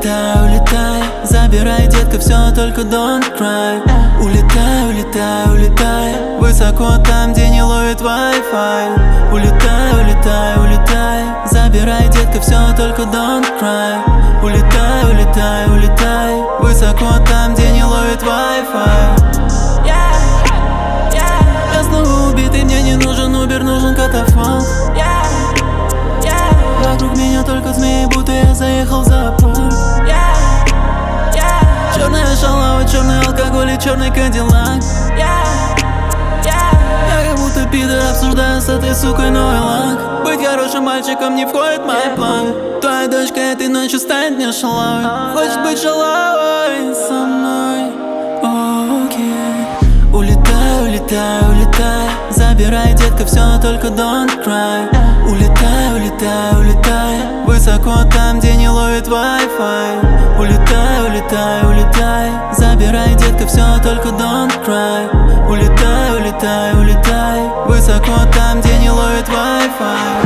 улетай, улетай, забирай, детка, все, только don't cry. Улетай, улетай, улетай, высоко там, где не ловит Wi-Fi. Улетай, улетай, улетай, забирай, детка, все, только don't cry. Улетай, улетай, улетай, высоко там, где не ловит Wi-Fi. Я снова убитый, мне не нужен Uber, нужен катафалк. Вокруг меня только змеи, будто я заехал в зоопарк. Черная шалава, черный алкоголь и черный кадиллак. Я как будто пидор, обсуждаю с этой сукой новый лак. Быть хорошим мальчиком не входит в мой план. Твоя дочка этой ночью станет мне шалавой. Хочет быть шалавой со мной. Окей. Улетай, улетай, улетай, забирай, детка, все, только don't cry. Улетай, улетай, улетай, высоко там, где не ловит Wi-Fi. Улетай, улетай, улетай, забирай, детка, все, только don't cry. Улетай, улетай, улетай, высоко там, где не ловит Wi-Fi.